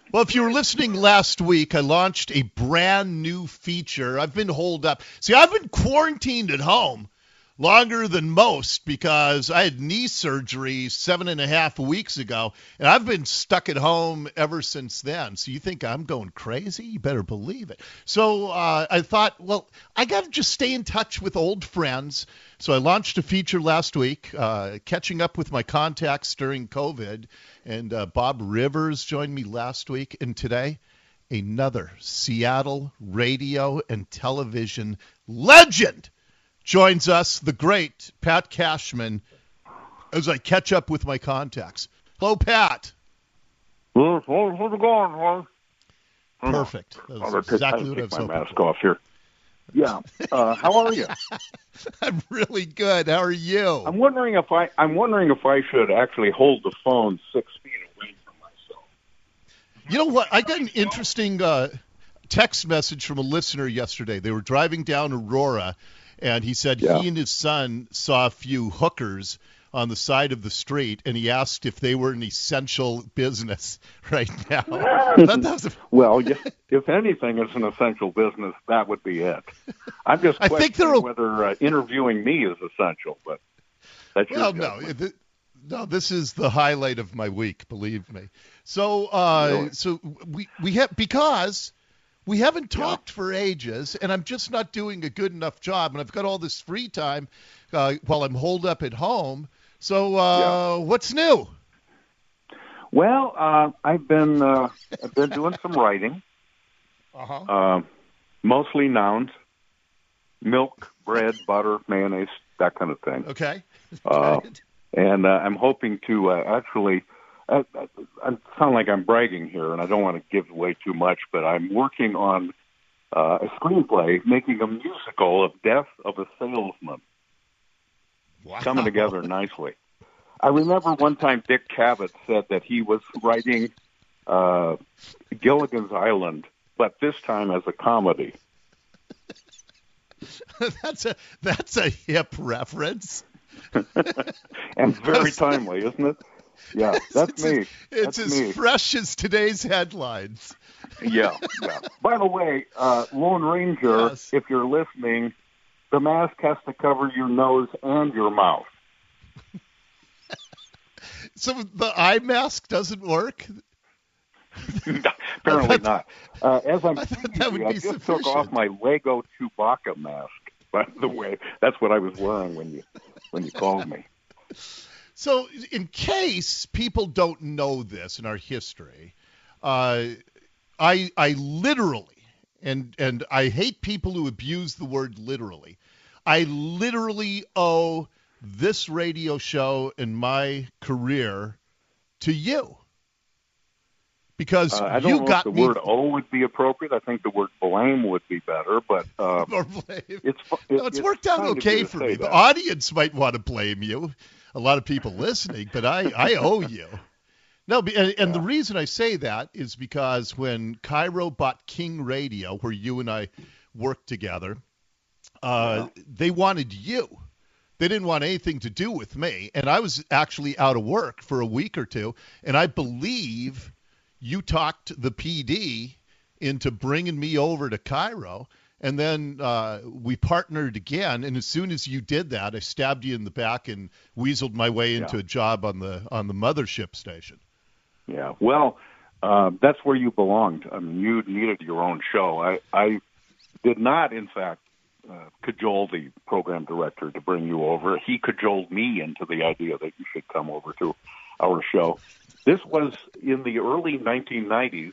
Well, if you were listening last week, I launched a brand new feature. I've been holed up. See, I've been quarantined at home longer than most because I had knee surgery 7.5 weeks ago, and I've been stuck at home ever since then. So you think I'm going crazy? You better believe it. So I thought, well, I got to just stay in touch with old friends. So I launched a feature last week, catching up with my contacts during COVID, and Bob Rivers joined me last week, and today another Seattle radio and television legend joins us, the great Pat Cashman, as I catch up with my contacts. Hello, Pat. How's it going, Ron? Perfect. That's exactly what I was hoping my mask off here. Yeah. How are you? I'm really good. How are you? I'm wondering if I should actually hold the phone 6 feet away from myself. You know what? I got an interesting text message from a listener yesterday. They were driving down Aurora, and he said he and his son saw a few hookers on the side of the street, and he asked if they were an essential business right now. Well, if anything is an essential business, that would be it. I'm just questioning whether interviewing me is essential, but that's your judgment. No, this is the highlight of my week, believe me. So, really? So we have, because we haven't talked for ages, and I'm just not doing a good enough job, and I've got all this free time while I'm holed up at home. So, what's new? Well, I've been doing some writing. Mostly nouns: milk, bread, butter, mayonnaise, that kind of thing. Okay. And I'm hoping to actually. I sound like I'm bragging here, and I don't want to give away too much, but I'm working on a screenplay, making a musical of Death of a Salesman. Wow. Coming together nicely. I remember one time Dick Cavett said that he was writing Gilligan's Island, but this time as a comedy. That's a hip reference. And very timely, isn't it? Yeah, that's me. It's as fresh as today's headlines. Yeah. By the way, Lone Ranger, if you're listening, the mask has to cover your nose and your mouth. So the eye mask doesn't work? Apparently not. As I'm thinking, I just took off my Lego Chewbacca mask. By the way, that's what I was wearing when you called me. So in case people don't know this in our history, I literally, and I hate people who abuse the word literally, I literally owe this radio show and my career to you. Because I don't know if the word "owe" would be appropriate. I think the word "blame" would be better, but it's worked out okay for me. The audience might want to blame you. A lot of people listening, but I owe you. No, and the reason I say that is because when Cairo bought King Radio, where you and I worked together, they wanted you. They didn't want anything to do with me, and I was actually out of work for a week or two, and I believe you talked the PD into bringing me over to Cairo, and then we partnered again, and as soon as you did that, I stabbed you in the back and weaseled my way into a job on the mothership station. Yeah, well, that's where you belonged. I mean, you needed your own show. I did not, in fact, cajole the program director to bring you over. He cajoled me into the idea that you should come over to our show. This was in the early 1990s,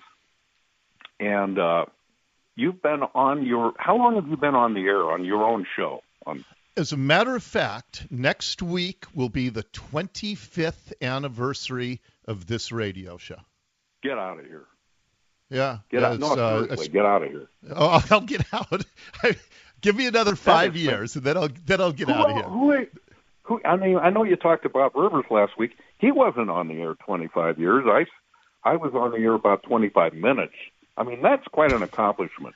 and you've been on how long have you been on the air on your own show? As a matter of fact, next week will be the 25th anniversary of this radio show. Get out of here. Yeah. Get out. No, seriously, get out of here. Oh, I'll get out. Give me another 5 years, and then I'll get out of here. I mean, I know you talked about Rivers last week. He wasn't on the air 25 years. I was on the air about 25 minutes. I mean, that's quite an accomplishment.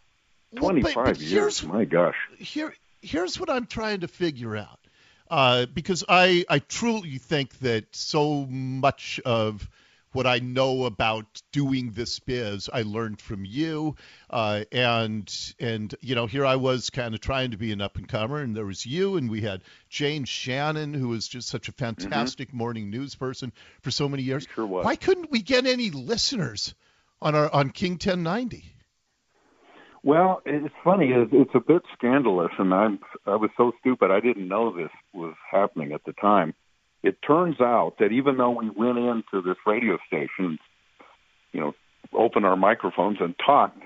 25 years, my gosh. Here's what I'm trying to figure out. Because I truly think that so much of what I know about doing this biz, I learned from you. And here I was kind of trying to be an up-and-comer, and there was you, and we had Jane Shannon, who was just such a fantastic morning news person for so many years. Sure was. Why couldn't we get any listeners on King 1090? Well, it's funny. It's a bit scandalous, and I was so stupid I didn't know this was happening at the time. It turns out that even though we went into this radio station, opened our microphones and talked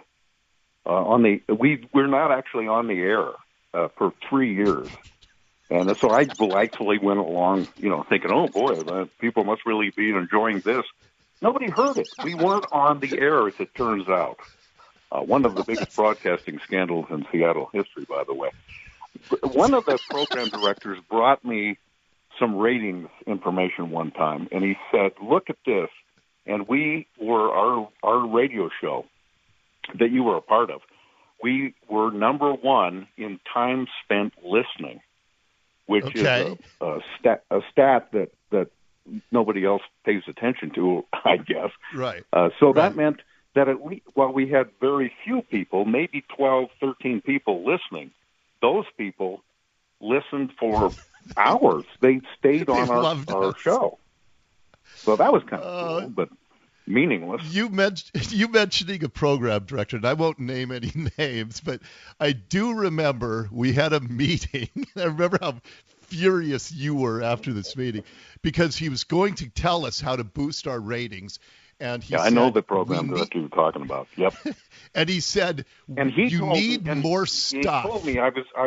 we're not actually on the air for 3 years, and so I delightfully went along, thinking, oh boy, people must really be enjoying this. Nobody heard it. We weren't on the air, as it turns out. One of the biggest broadcasting scandals in Seattle history, by the way. One of the program directors brought me some ratings information one time, and he said, look at this. And we were, our radio show that you were a part of, we were number one in time spent listening, which is a stat that nobody else pays attention to, I guess. Right. That meant that at least, while we had very few people, maybe 12, 13 people listening, those people listened for hours. They stayed on our show. So that was kind of cool, but meaningless. You mentioning a program director, and I won't name any names, but I do remember we had a meeting. I remember how furious you were after this meeting, because he was going to tell us how to boost our ratings. And he said, I know the program director you're talking about. Yep. And he said, you need more stuff. He told me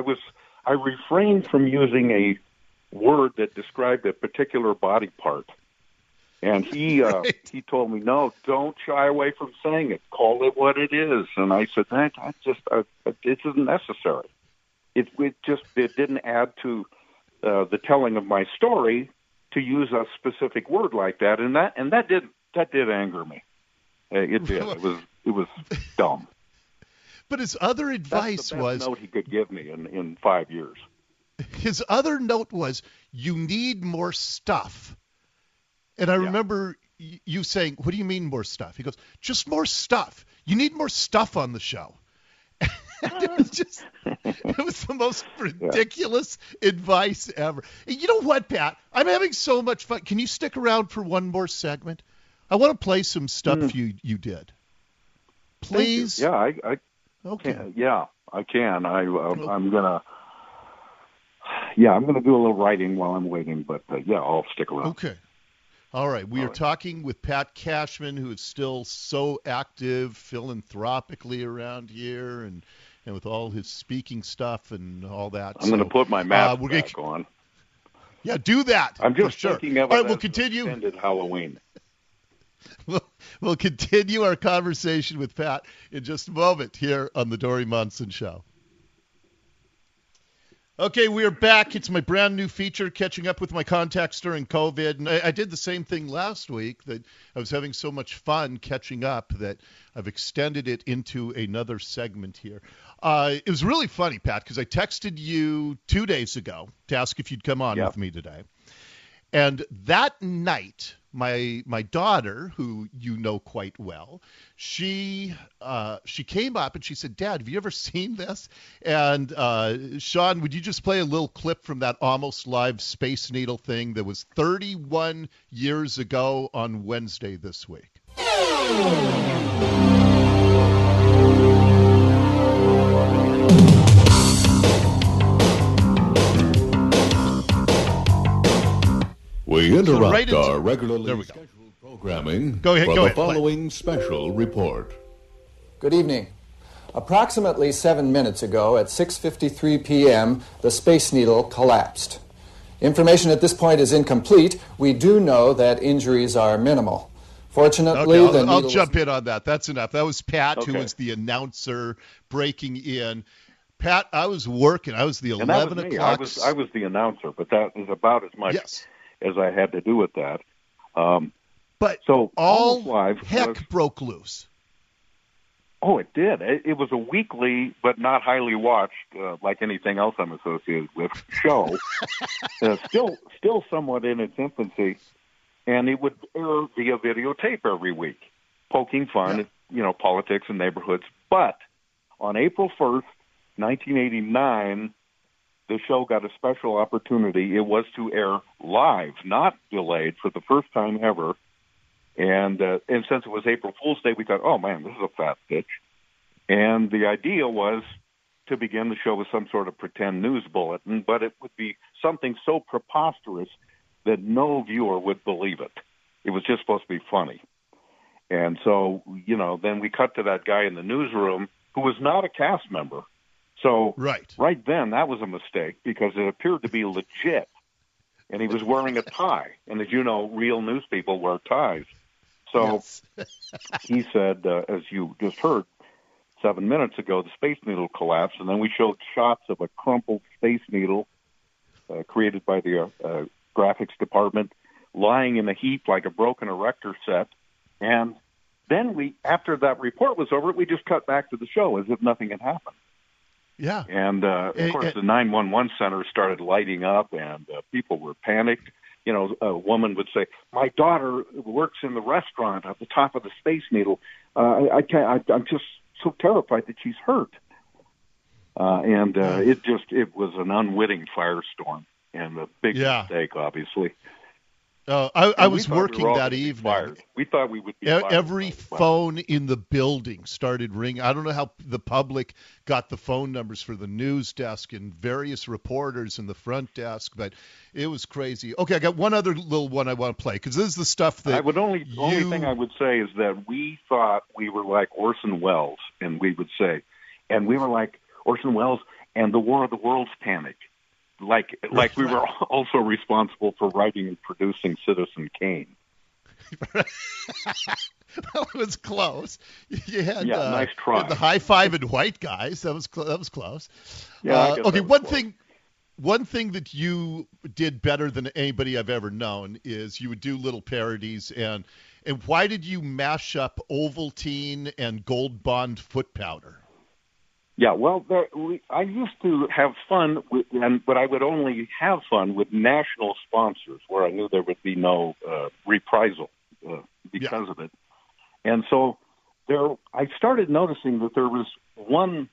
I refrained from using a word that described a particular body part. And he told me, no, don't shy away from saying it. Call it what it is. And I said, it isn't necessary. It didn't add to the telling of my story to use a specific word like that. And that did anger me. It did. It was dumb. But his other advice That's the best note he could give me in 5 years. His other note was, you need more stuff. And I remember you saying, what do you mean more stuff? He goes, just more stuff. You need more stuff on the show. It was the most ridiculous advice ever. And you know what, Pat? I'm having so much fun. Can you stick around for one more segment? I want to play some stuff you did. Please? Yeah, I okay. Can. Yeah, I can. I'm gonna do a little writing while I'm waiting, but I'll stick around. Okay. All right. We are talking with Pat Cashman, who is still so active philanthropically around here, and with all his speaking stuff and all that. I'm going to put my mask back on. Yeah, do that. I'm just thinking of it. All right, we'll continue. Extended Halloween. We'll continue our conversation with Pat in just a moment here on the Dori Monson Show. Okay, we are back. It's my brand new feature, catching up with my contacts during COVID. And I did the same thing last week, that I was having so much fun catching up that I've extended it into another segment here. It was really funny, Pat, because I texted you 2 days ago to ask if you'd come on with me today. And that night, my daughter, who you know quite well, she came up and she said, Dad, have you ever seen this? And Sean, would you just play a little clip from that Almost Live Space Needle thing that was 31 years ago on Wednesday this week? We interrupt our regularly scheduled programming for the following special report. Good evening. Approximately 7 minutes ago at 6:53 p.m., the Space Needle collapsed. Information at this point is incomplete. We do know that injuries are minimal. Fortunately, I'll jump in on that. That's enough. That was Pat, who was the announcer breaking in. Pat, I was working. I was the 11 o'clock. I was the announcer, but that is about as much as I had to do with that. But so all Live heck broke loose. Oh, it did. It was a weekly, but not highly watched, like anything else I'm associated with, show. Still somewhat in its infancy. and it would air via videotape every week, poking fun at, politics and neighborhoods. But on April 1st, 1989, the show got a special opportunity. It was to air live, not delayed, for the first time ever. And since it was April Fool's Day, we thought, oh, man, this is a fat pitch. And the idea was to begin the show with some sort of pretend news bulletin, but it would be something so preposterous that no viewer would believe it. It was just supposed to be funny. And so, then we cut to that guy in the newsroom who was not a cast member. So right then, that was a mistake because it appeared to be legit. And he was wearing a tie. And as you know, real news people wear ties. So he said, as you just heard 7 minutes ago, the Space Needle collapsed. And then we showed shots of a crumpled Space Needle created by the graphics department lying in a heap like a broken erector set. And then after that report was over, we just cut back to the show as if nothing had happened. Yeah. And, of course, the 911 center started lighting up, and people were panicked. A woman would say, my daughter works in the restaurant at the top of the Space Needle. I'm just so terrified that she's hurt. It was an unwitting firestorm and a big mistake, obviously. I was working that evening. We thought we would be fired. Every phone in the building started ringing. I don't know how the public got the phone numbers for the news desk and various reporters in the front desk, but it was crazy. Okay, I got one other little one I want to play because this is the stuff that only thing I would say is that we thought we were like Orson Welles, and we would say, and we were like Orson Welles and the War of the Worlds panic. Like we were also responsible for writing and producing Citizen Kane. That was close. You had, nice try. The high-fiving white guys. That was close. Yeah. Okay, one thing that you did better than anybody I've ever known is you would do little parodies. And why did you mash up Ovaltine and Gold Bond foot powder? Yeah, well, I used to have fun, but I would only have fun with national sponsors where I knew there would be no reprisal because of it. And so I started noticing that there was one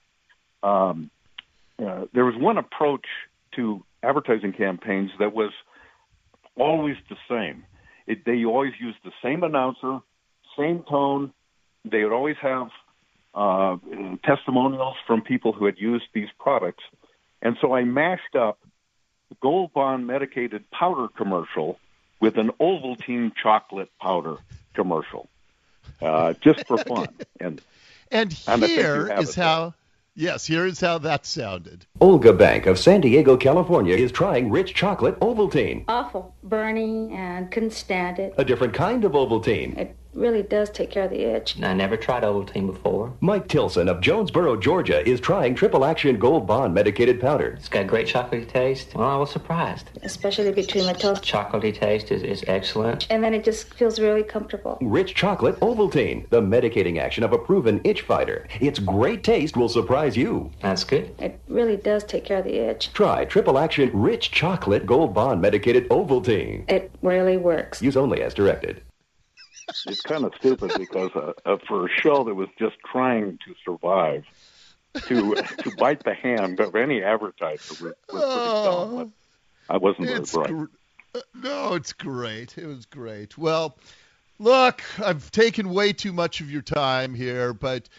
approach to advertising campaigns that was always the same. They always used the same announcer, same tone. They would always have testimonials from people who had used these products. And so I mashed up the Gold Bond medicated powder commercial with an Ovaltine chocolate powder commercial, just for fun. And here is how that sounded. Olga Bank of San Diego, California is trying rich chocolate Ovaltine. Awful. Burning and couldn't stand it. A different kind of Ovaltine. It really does take care of the itch. I never tried Ovaltine before. Mike Tilson of Jonesboro, Georgia is trying Triple Action Gold Bond medicated powder. It's got great chocolatey taste. Well, I was surprised. Especially between the toast. Chocolatey taste is excellent. And then it just feels really comfortable. Rich chocolate Ovaltine, the medicating action of a proven itch fighter. Its great taste will surprise you. That's good. It really does take care of the itch. Try Triple Action Rich Chocolate Gold Bond medicated Ovaltine. It really works. Use only as directed. It's kind of stupid because for a show that was just trying to survive, to bite the hand of any advertiser was pretty dumb. But I wasn't very bright. No, it's great. It was great. Well, look, I've taken way too much of your time here, but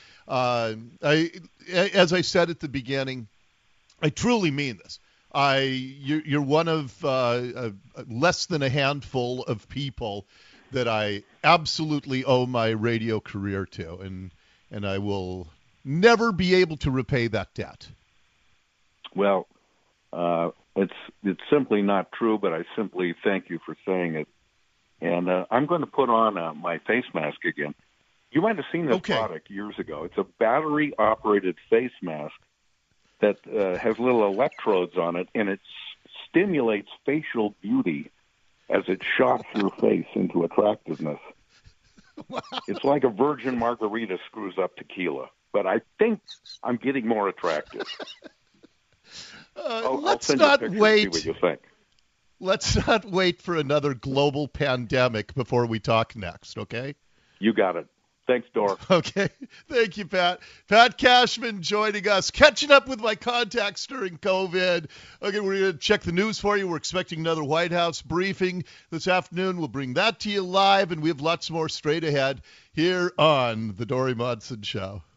as I said at the beginning, I truly mean this. You're one of less than a handful of people that I absolutely owe my radio career to, and I will never be able to repay that debt. Well, it's simply not true, but I simply thank you for saying it. And I'm going to put on my face mask again. You might have seen this product years ago. It's a battery-operated face mask that has little electrodes on it, and it stimulates facial beauty as it shocks your face into attractiveness. Wow. It's like a virgin margarita screws up tequila, but I think I'm getting more attractive. Let's not wait. See what you think. let's not wait for another global pandemic before we talk next, okay? You got it. Thanks, Dor. Okay. Thank you, Pat. Pat Cashman joining us, catching up with my contacts during COVID. Okay, we're going to check the news for you. We're expecting another White House briefing this afternoon. We'll bring that to you live, and we have lots more straight ahead here on The Dori Monson Show.